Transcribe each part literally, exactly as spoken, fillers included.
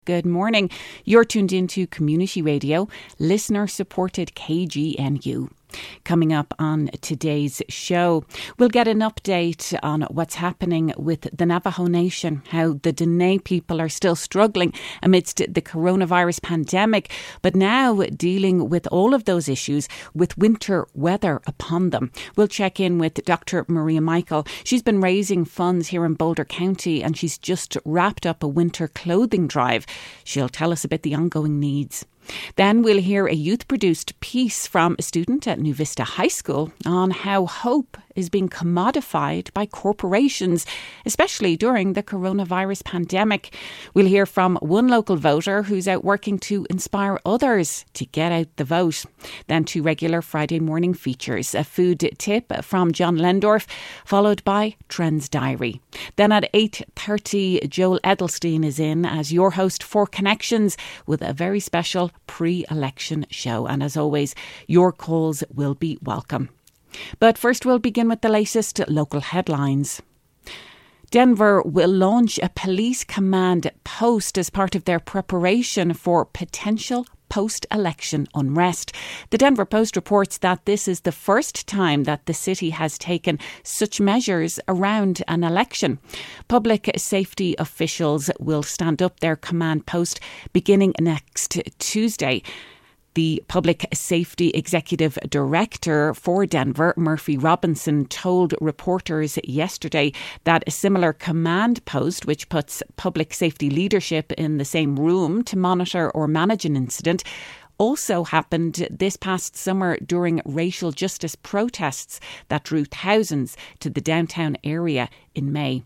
Good morning. You're tuned into Community Radio, listener-supported K G N U. Coming up on today's show, we'll get an update on what's happening with the Navajo Nation, how the Dene people are still struggling amidst the coronavirus pandemic, but now dealing with all of those issues with winter weather upon them. We'll check in with Doctor Maria Michael. She's been raising funds here in Boulder County and she's just wrapped up a winter clothing drive. She'll tell us about the ongoing needs. Then we'll hear a youth-produced piece from a student at New Vista High School on how hope is being commodified by corporations, especially during the coronavirus pandemic. We'll hear from one local voter who's out working to inspire others to get out the vote. Then two regular Friday morning features, a food tip from John Lendorf, followed by Trends Diary. Then at eight thirty, Joel Edelstein is in as your host for Connections with a very special pre-election show. And as always, your calls will be welcome. But first we'll begin with the latest local headlines. Denver will launch a police command post as part of their preparation for potential post-election unrest. The Denver Post reports that this is the first time that the city has taken such measures around an election. Public safety officials will stand up their command post beginning next Tuesday. The Public Safety Executive Director for Denver, Murphy Robinson, told reporters yesterday that a similar command post, which puts public safety leadership in the same room to monitor or manage an incident, also happened this past summer during racial justice protests that drew thousands to the downtown area in May.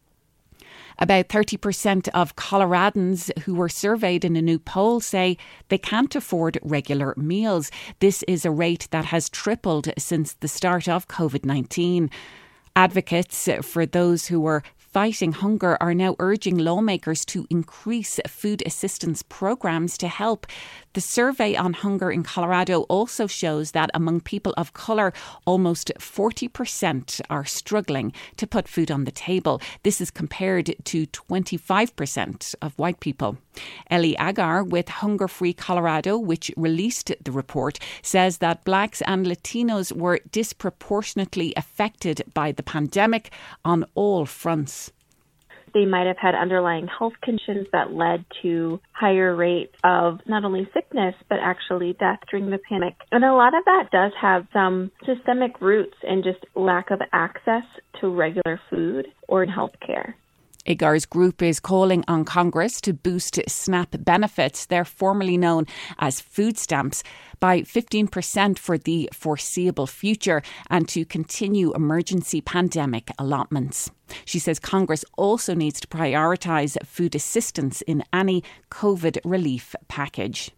About thirty percent of Coloradans who were surveyed in a new poll say they can't afford regular meals. This is a rate that has tripled since the start of covid nineteen. Advocates for those who were fighting hunger are now urging lawmakers to increase food assistance programs to help. The survey on hunger in Colorado also shows that among people of colour, almost forty percent are struggling to put food on the table. This is compared to twenty-five percent of white people. Ellie Agar with Hunger Free Colorado, which released the report, says that blacks and Latinos were disproportionately affected by the pandemic on all fronts. They might have had underlying health conditions that led to higher rates of not only sickness, but actually death during the pandemic. And a lot of that does have some systemic roots in just lack of access to regular food or in health care. Agar's group is calling on Congress to boost SNAP benefits, they're formerly known as food stamps, by fifteen percent for the foreseeable future and to continue emergency pandemic allotments. She says Congress also needs to prioritise food assistance in any COVID relief package.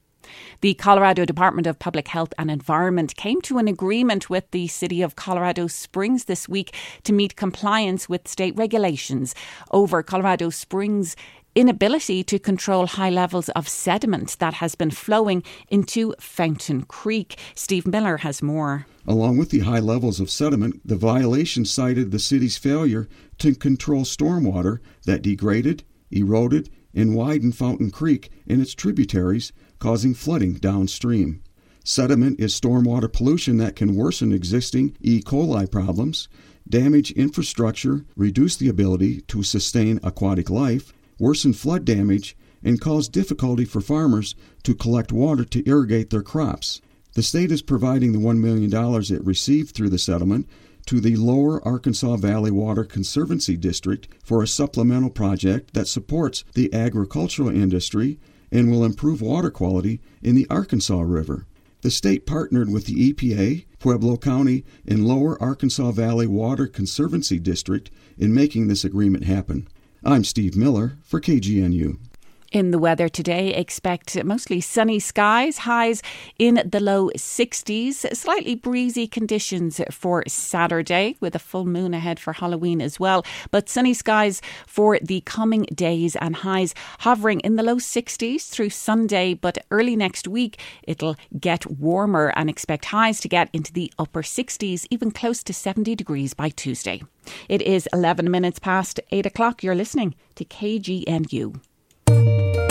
The Colorado Department of Public Health and Environment came to an agreement with the City of Colorado Springs this week to meet compliance with state regulations over Colorado Springs' inability to control high levels of sediment that has been flowing into Fountain Creek. Steve Miller has more. Along with the high levels of sediment, the violation cited the city's failure to control stormwater that degraded, eroded, and widened Fountain Creek and its tributaries, causing flooding downstream. Sediment is stormwater pollution that can worsen existing E. coli problems, damage infrastructure, reduce the ability to sustain aquatic life, worsen flood damage, and cause difficulty for farmers to collect water to irrigate their crops. The state is providing the one million dollars it received through the settlement to the Lower Arkansas Valley Water Conservancy District for a supplemental project that supports the agricultural industry and will improve water quality in the Arkansas River. The state partnered with the E P A, Pueblo County, and Lower Arkansas Valley Water Conservancy District in making this agreement happen. I'm Steve Miller for K G N U. In the weather today, expect mostly sunny skies, highs in the low sixties, slightly breezy conditions for Saturday with a full moon ahead for Halloween as well. But sunny skies for the coming days and highs hovering in the low sixties through Sunday. But early next week, it'll get warmer and expect highs to get into the upper sixties, even close to seventy degrees by Tuesday. It is eleven minutes past eight o'clock. You're listening to K G N U.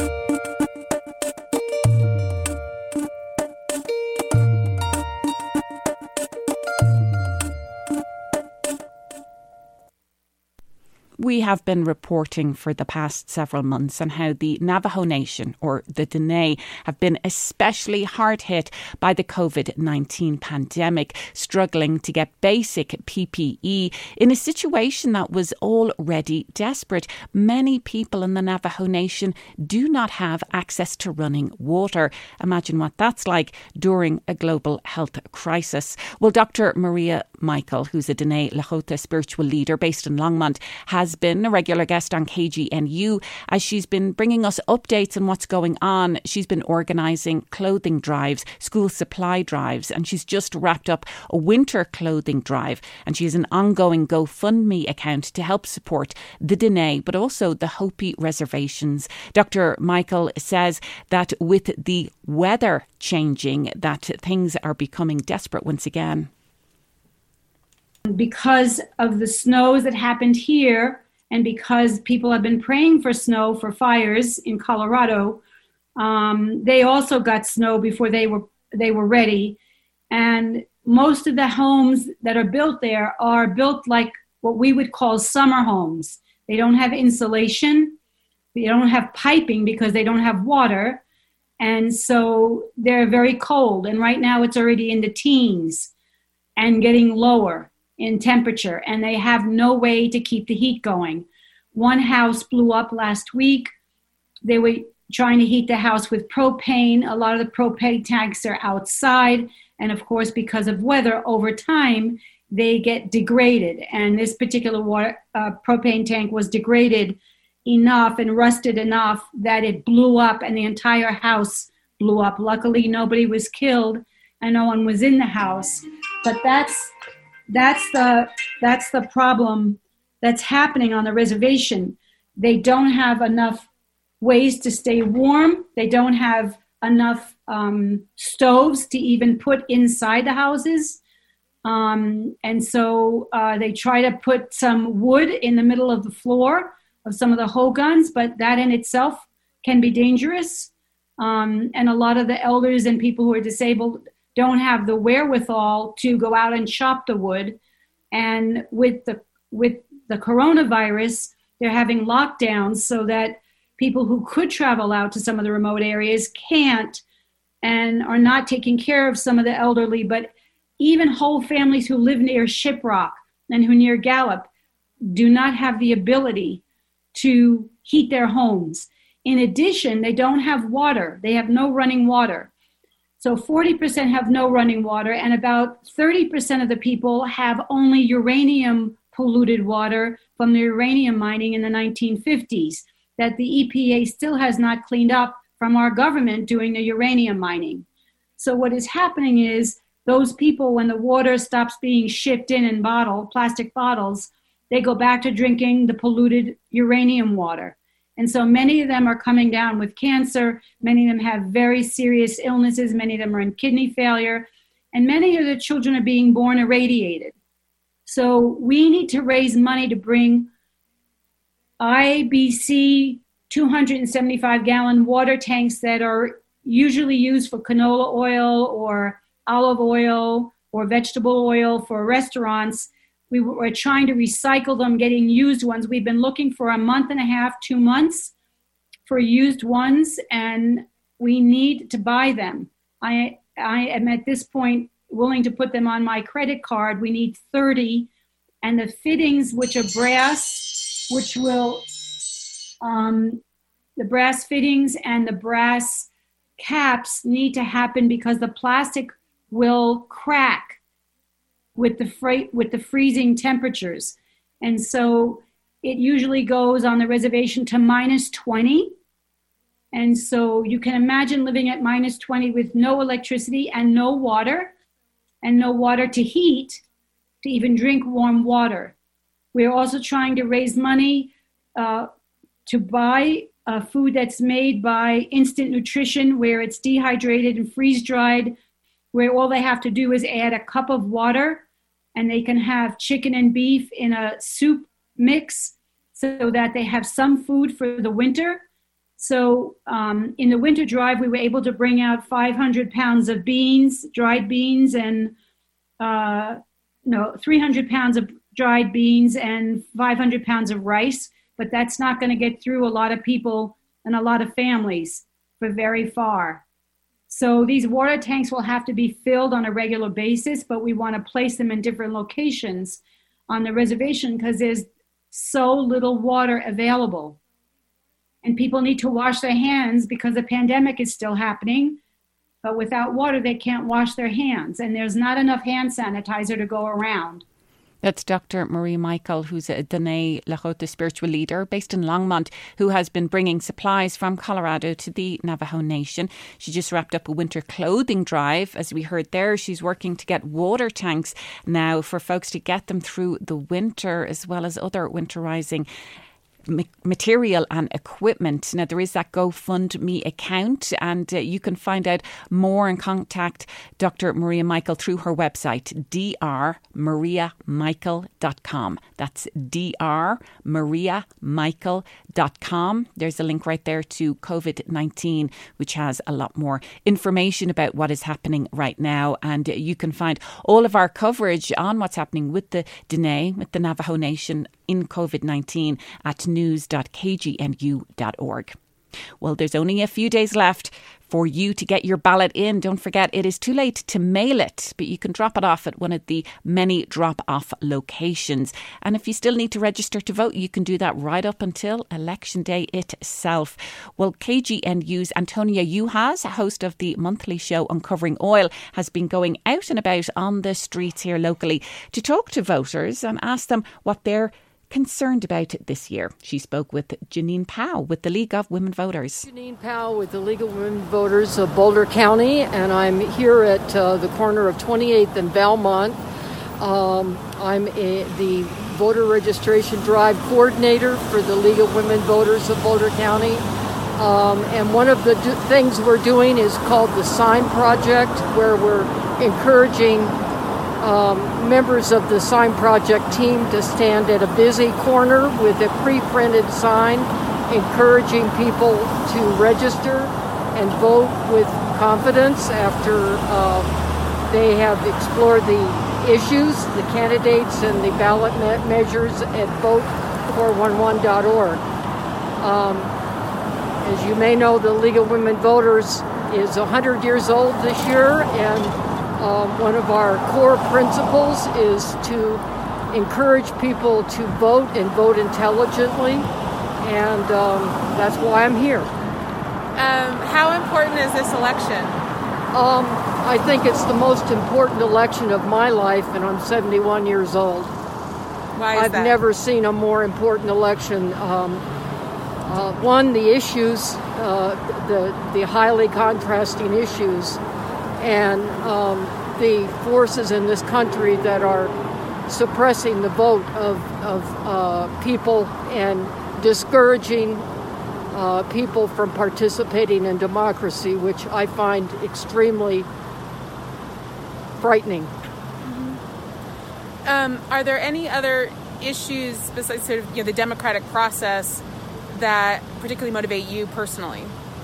we have been reporting for the past several months on how the Navajo Nation, or the Dene, have been especially hard hit by the COVID nineteen pandemic, struggling to get basic P P E in a situation that was already desperate. Many people in the Navajo Nation do not have access to running water. Imagine what that's like during a global health crisis. Well, Doctor Maria Michael, who's a Dene Lakota spiritual leader based in Longmont, has been a regular guest on K G N U as she's been bringing us updates on what's going on. She's been organising clothing drives, school supply drives, and she's just wrapped up a winter clothing drive. And she has an ongoing GoFundMe account to help support the Dene, but also the Hopi reservations. Doctor Michael says that with the weather changing, that things are becoming desperate once again. Because of the snows that happened here, and because people have been praying for snow for fires in Colorado, um, they also got snow before they were they were ready. And most of the homes that are built there are built like what we would call summer homes. They don't have insulation. They don't have piping because they don't have water. And so they're very cold. And right now it's already in the teens and getting lower in temperature. And they have no way to keep the heat going. One house blew up last week. They were trying to heat the house with propane. A lot of the propane tanks are outside. And of course, because of weather, over time, they get degraded. And this particular water, uh, propane tank was degraded enough and rusted enough that it blew up and the entire house blew up. Luckily, nobody was killed and no one was in the house. But that's that's the that's the problem that's happening on the reservation. They don't have enough ways to stay warm. They don't have enough um, stoves to even put inside the houses. Um, and so uh, they try to put some wood in the middle of the floor of some of the hogans, but that in itself can be dangerous. Um, and a lot of the elders and people who are disabled don't have the wherewithal to go out and chop the wood. And with the with the coronavirus, they're having lockdowns so that people who could travel out to some of the remote areas can't and are not taking care of some of the elderly. But even whole families who live near Shiprock and who near Gallup do not have the ability to heat their homes. In addition, they don't have water. They have no running water. So forty percent have no running water, and about thirty percent of the people have only uranium polluted water from the uranium mining in the nineteen fifties that the E P A still has not cleaned up from our government doing the uranium mining. So what is happening is those people, when the water stops being shipped in in bottle, plastic bottles, they go back to drinking the polluted uranium water. And so many of them are coming down with cancer. Many of them have very serious illnesses. Many of them are in kidney failure. And many of the children are being born irradiated. So we need to raise money to bring I B C two hundred seventy-five gallon water tanks that are usually used for canola oil or olive oil or vegetable oil for restaurants. We were trying to recycle them, getting used ones. We've been looking for a month and a half, two months for used ones, and we need to buy them. I I am at this point willing to put them on my credit card. We need thirty, and the fittings, which are brass, which will, um, the brass fittings and the brass caps need to happen because the plastic will crack with the freight, with the freezing temperatures. And so it usually goes on the reservation to minus twenty. And so you can imagine living at minus twenty with no electricity and no water, and no water to heat, to even drink warm water. We're also trying to raise money uh, to buy uh, food that's made by Instant Nutrition, where it's dehydrated and freeze-dried, where all they have to do is add a cup of water and they can have chicken and beef in a soup mix so that they have some food for the winter. So um, in the winter drive, we were able to bring out five hundred pounds of beans, dried beans, and uh, no, three hundred pounds of dried beans and five hundred pounds of rice, but that's not going to get through a lot of people and a lot of families for very far. So these water tanks will have to be filled on a regular basis, but we want to place them in different locations on the reservation because there's so little water available. And people need to wash their hands because the pandemic is still happening, but without water, they can't wash their hands. And there's not enough hand sanitizer to go around. That's Doctor Maria Michael, who's a Dene Lakota spiritual leader based in Longmont, who has been bringing supplies from Colorado to the Navajo Nation. She just wrapped up a winter clothing drive. As we heard there, she's working to get water tanks now for folks to get them through the winter, as well as other winterizing material and equipment. Now, there is that GoFundMe account, and uh, you can find out more and contact Doctor Maria Michael through her website, d r maria michael dot com. That's d r maria michael dot com. There's a link right there to COVID nineteen, which has a lot more information about what is happening right now. And uh, you can find all of our coverage on what's happening with the Dene, with the Navajo Nation in COVID nineteen at news dot k g n u dot org. Well, there's only a few days left for you to get your ballot in. Don't forget, it is too late to mail it, but you can drop it off at one of the many drop-off locations. And if you still need to register to vote, you can do that right up until Election Day itself. Well, K G N U's Antonia Juhas, host of the monthly show Uncovering Oil, has been going out and about on the streets here locally to talk to voters and ask them what they're concerned about this year. She spoke with Janine Powell with the League of Women Voters. Janine Powell with the League of Women Voters of Boulder County, and I'm here at uh, the corner of twenty-eighth and Belmont. Um, I'm a, the voter registration drive coordinator for the League of Women Voters of Boulder County. Um, and one of the do- things we're doing is called the Sign Project, where we're encouraging Um, members of the Sign Project team to stand at a busy corner with a pre-printed sign encouraging people to register and vote with confidence after uh, they have explored the issues, the candidates, and the ballot me- measures at vote four one one dot org. Um, as you may know, the League of Women Voters is one hundred years old this year, and Um, one of our core principles is to encourage people to vote and vote intelligently, and um, that's why I'm here. Um, how important is this election? Um, I think it's the most important election of my life, and I'm seventy-one years old. Why is I've that? never seen a more important election. Um, uh, one, the issues, uh, the, the highly contrasting issues, and um, the forces in this country that are suppressing the vote of, of uh, people and discouraging uh, people from participating in democracy, which I find extremely frightening. Mm-hmm. Um, are there any other issues besides sort of, you know, the democratic process that particularly motivate you personally?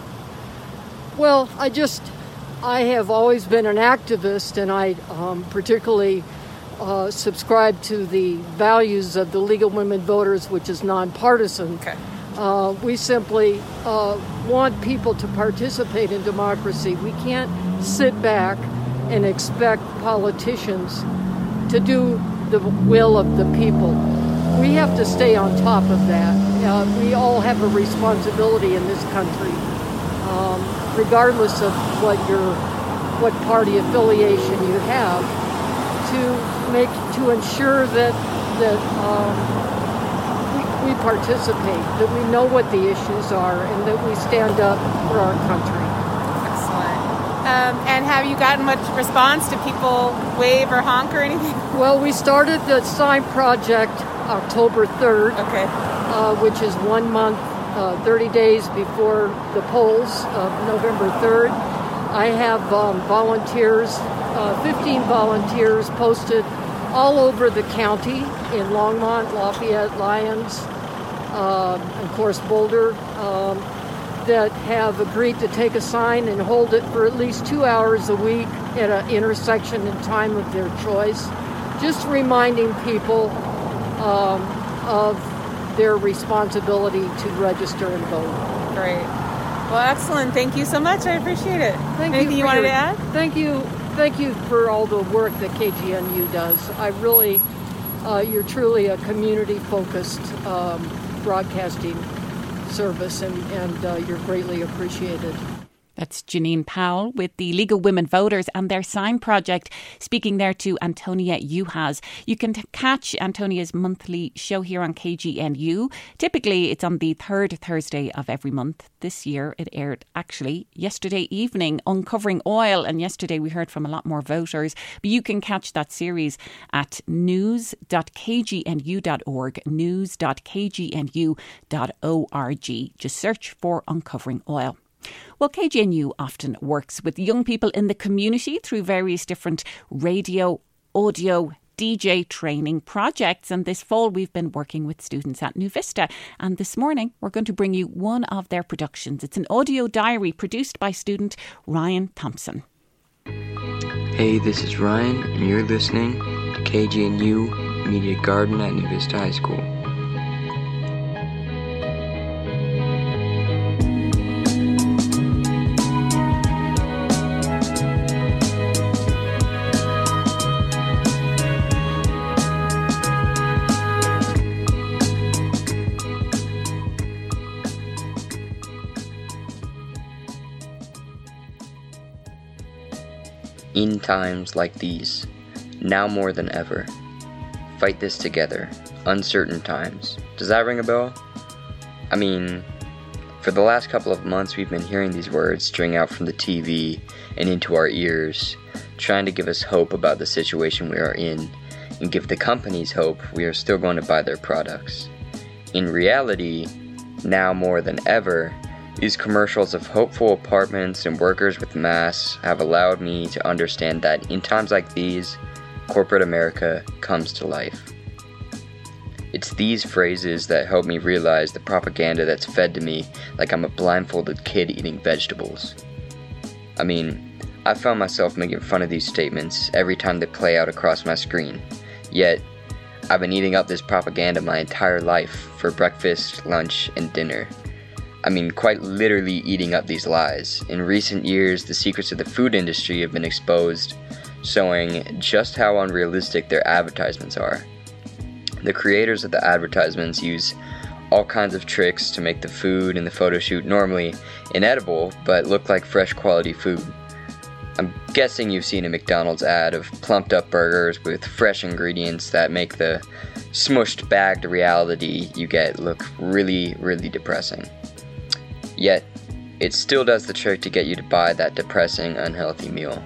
Well, I just... I have always been an activist, and I um, particularly uh, subscribe to the values of the League of Women Voters, which is nonpartisan. Okay. Uh, we simply uh, want people to participate in democracy. We can't sit back and expect politicians to do the will of the people. We have to stay on top of that. Uh, we all have a responsibility in this country. Um, regardless of what your what party affiliation you have, to make to ensure that that um, we, we participate, that we know what the issues are, and that we stand up for our country. Excellent. Um, and have you gotten much response? Do people wave or honk or anything? Well, we started the Sign Project October third, okay, uh, which is one month. Uh, thirty days before the polls of November third. I have um, volunteers, uh, fifteen volunteers posted all over the county in Longmont, Lafayette, Lyons, uh, of course Boulder, um, that have agreed to take a sign and hold it for at least two hours a week at an intersection and time of their choice, just reminding people um, of their responsibility to register and vote. Great. Well, excellent. Thank you so much. I appreciate it. Thank Anything you, you wanted your, to add? Thank you. Thank you for all the work that K G N U does. I really, uh, you're truly a community-focused um, broadcasting service, and, and uh, you're greatly appreciated. That's Janine Powell with the League of Women Voters and their Sign Project, speaking there to Antonia Juhas. You can t- catch Antonia's monthly show here on K G N U. Typically, it's on the third Thursday of every month. This year, it aired actually yesterday evening, Uncovering Oil. And yesterday, we heard from a lot more voters. But you can catch that series at news dot k g n u dot org, news dot k g n u dot org. Just search for Uncovering Oil. Well, K G N U often works with young people in the community through various different radio, audio, D J training projects. And this fall, we've been working with students at New Vista. And this morning, we're going to bring you one of their productions. It's an audio diary produced by student Ryan Thompson. Hey, this is Ryan, and you're listening to K G N U Media Garden at New Vista High School. In times like these, now more than ever, fight this together, uncertain times. Does that ring a bell? I mean, for the last couple of months we've been hearing these words string out from the T V and into our ears, trying to give us hope about the situation we are in, and give the companies hope we are still going to buy their products. In reality, now more than ever, these commercials of hopeful apartments and workers with masks have allowed me to understand that in times like these, corporate America comes to life. It's these phrases that help me realize the propaganda that's fed to me like I'm a blindfolded kid eating vegetables. I mean, I found myself making fun of these statements every time they play out across my screen. Yet, I've been eating up this propaganda my entire life for breakfast, lunch, and dinner. I mean, quite literally eating up these lies. In recent years, the secrets of the food industry have been exposed, showing just how unrealistic their advertisements are. The creators of the advertisements use all kinds of tricks to make the food in the photo shoot normally inedible, but look like fresh quality food. I'm guessing you've seen a McDonald's ad of plumped up burgers with fresh ingredients that make the smushed bagged reality you get look really, really depressing. Yet, it still does the trick to get you to buy that depressing, unhealthy meal.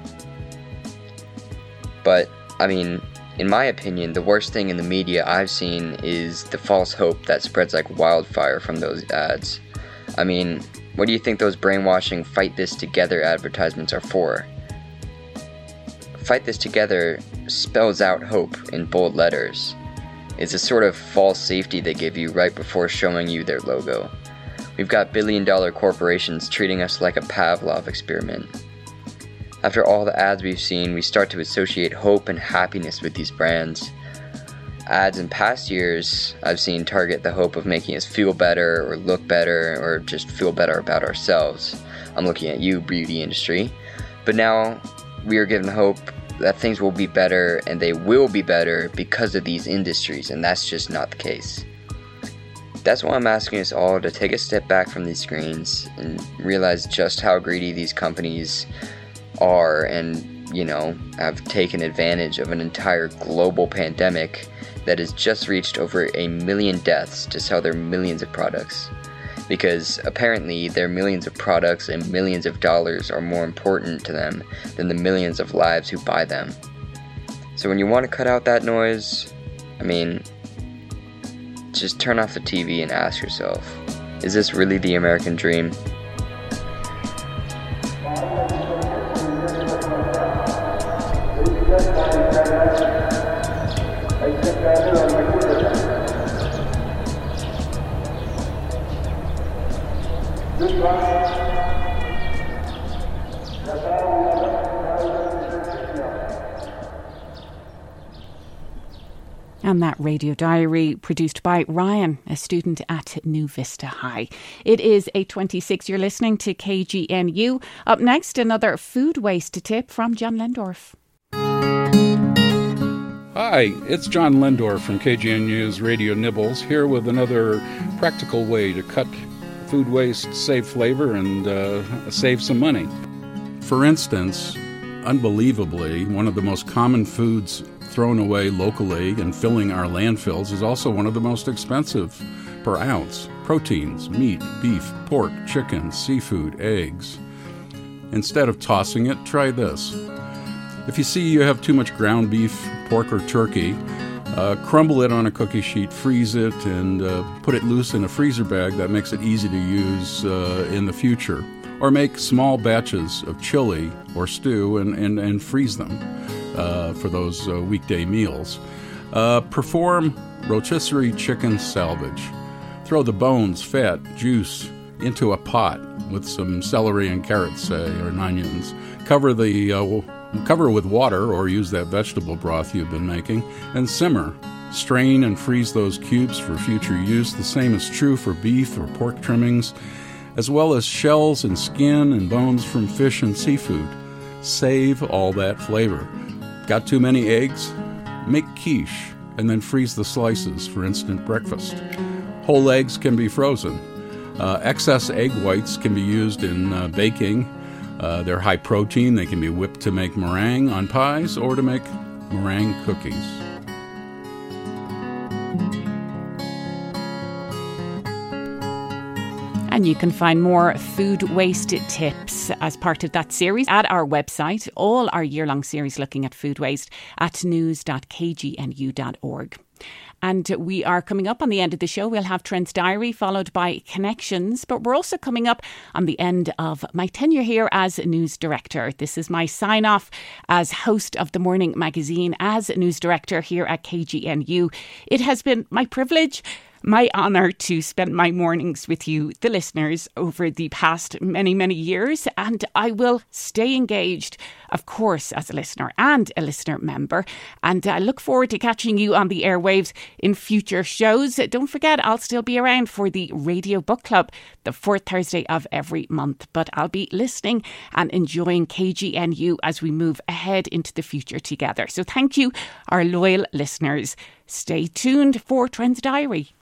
But, I mean, in my opinion, the worst thing in the media I've seen is the false hope that spreads like wildfire from those ads. I mean, what do you think those brainwashing Fight This Together advertisements are for? Fight This Together spells out hope in bold letters. It's a sort of false safety they give you right before showing you their logo. We've got billion-dollar corporations treating us like a Pavlov experiment. After all the ads we've seen, we start to associate hope and happiness with these brands. Ads in past years I've seen target the hope of making us feel better or look better or just feel better about ourselves. I'm looking at you, beauty industry. But now we are given hope that things will be better, and they will be better because of these industries, and that's just not the case. That's why I'm asking us all to take a step back from these screens and realize just how greedy these companies are and, you know, have taken advantage of an entire global pandemic that has just reached over a million deaths to sell their millions of products. Because apparently their millions of products and millions of dollars are more important to them than the millions of lives who buy them. So when you want to cut out that noise, I mean, just turn off the T V and ask yourself, is this really the American dream? And that radio diary produced by Ryan, a student at New Vista High. It is eight twenty-six. You're listening to K G N U. Up next, another food waste tip from John Lendorf. Hi, it's John Lendorf from K G N U's Radio Nibbles, here with another practical way to cut food waste, save flavor, and uh, save some money. For instance, unbelievably, one of the most common foods thrown away locally and filling our landfills is also one of the most expensive per ounce. Proteins, meat, beef, pork, chicken, seafood, eggs. Instead of tossing it, try this. If you see you have too much ground beef, pork, or turkey, uh, crumble it on a cookie sheet, freeze it, and uh, put it loose in a freezer bag. That makes it easy to use uh, in the future. Or make small batches of chili or stew and, and, and freeze them uh, for those uh, weekday meals. Uh, perform rotisserie chicken salvage. Throw the bones, fat, juice into a pot with some celery and carrots, say, or onions. Cover the uh, cover with water or use that vegetable broth you've been making and simmer. Strain and freeze those cubes for future use. The same is true for beef or pork trimmings, as well as shells and skin and bones from fish and seafood. Save all that flavor. Got too many eggs? Make quiche and then freeze the slices for instant breakfast. Whole eggs can be frozen. Uh, excess egg whites can be used in uh, baking. Uh, they're high protein. They can be whipped to make meringue on pies or to make meringue cookies. And you can find more food waste tips as part of that series at our website, all our year-long series looking at food waste at news dot k g n u dot org. And we are coming up on the end of the show. We'll have Trent's Diary followed by Connections, but we're also coming up on the end of my tenure here as news director. This is my sign off as host of the morning magazine, as news director here at K G N U. It has been my privilege, my honour to spend my mornings with you, the listeners, over the past many, many years. And I will stay engaged, of course, as a listener and a listener member. And I look forward to catching you on the airwaves in future shows. Don't forget, I'll still be around for the Radio Book Club, the fourth Thursday of every month. But I'll be listening and enjoying K G N U as we move ahead into the future together. So thank you, our loyal listeners. Stay tuned for Trent's Diary.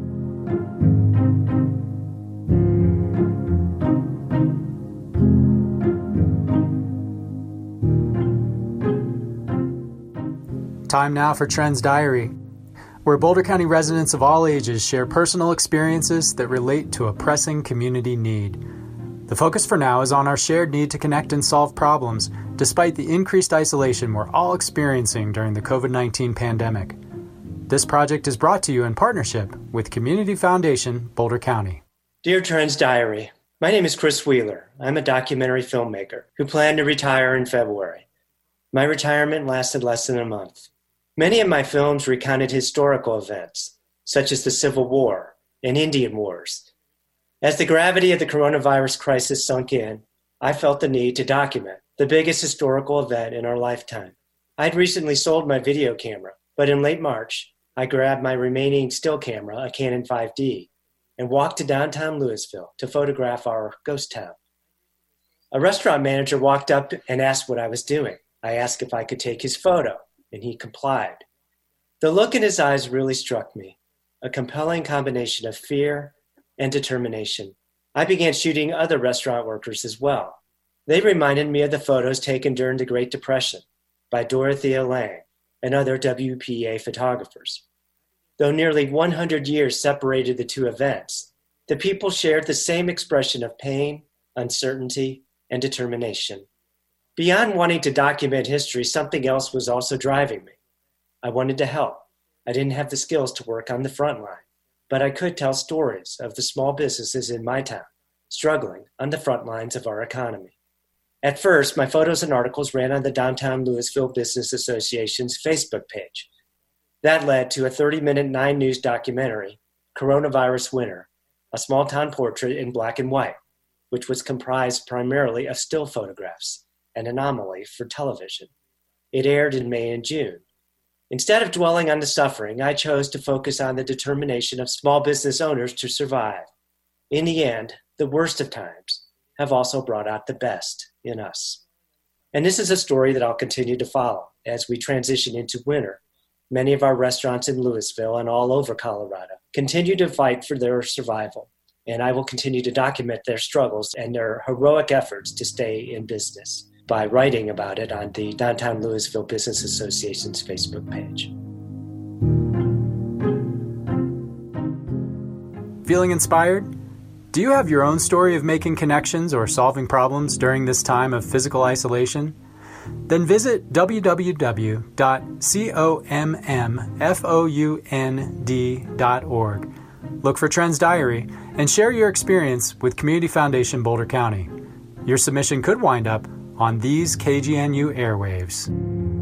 Time now for Trent's Diary, where Boulder County residents of all ages share personal experiences that relate to a pressing community need. The focus for now is on our shared need to connect and solve problems, despite the increased isolation we're all experiencing during the covid nineteen pandemic. This project is brought to you in partnership with Community Foundation, Boulder County. Dear Trent's Diary, my name is Chris Wheeler. I'm a documentary filmmaker who planned to retire in February. My retirement lasted less than a month. Many of my films recounted historical events, such as the Civil War and Indian Wars. As the gravity of the coronavirus crisis sunk in, I felt the need to document the biggest historical event in our lifetime. I'd recently sold my video camera, but in late March, I grabbed my remaining still camera, a Canon five D, and walked to downtown Louisville to photograph our ghost town. A restaurant manager walked up and asked what I was doing. I asked if I could take his photo, and he complied. The look in his eyes really struck me, a compelling combination of fear and determination. I began shooting other restaurant workers as well. They reminded me of the photos taken during the Great Depression by Dorothea Lange and other W P A photographers. Though nearly one hundred years separated the two events, the people shared the same expression of pain, uncertainty, and determination. Beyond wanting to document history, something else was also driving me. I wanted to help. I didn't have the skills to work on the front line, but I could tell stories of the small businesses in my town struggling on the front lines of our economy. At first, my photos and articles ran on the Downtown Louisville Business Association's Facebook page. That led to a thirty-minute Nine News documentary, Coronavirus Winter, a small-town portrait in black and white, which was comprised primarily of still photographs, an anomaly for television. It aired in May and June. Instead of dwelling on the suffering, I chose to focus on the determination of small business owners to survive. In the end, the worst of times have also brought out the best in us. And this is a story that I'll continue to follow as we transition into winter. Many of our restaurants in Louisville and all over Colorado continue to fight for their survival, and I will continue to document their struggles and their heroic efforts to stay in business by writing about it on the Downtown Louisville Business Association's Facebook page. Feeling inspired? Do you have your own story of making connections or solving problems during this time of physical isolation? Then visit w w w dot commonfound dot org. Look for Trends Diary and share your experience with Community Foundation Boulder County. Your submission could wind up on these K G N U airwaves.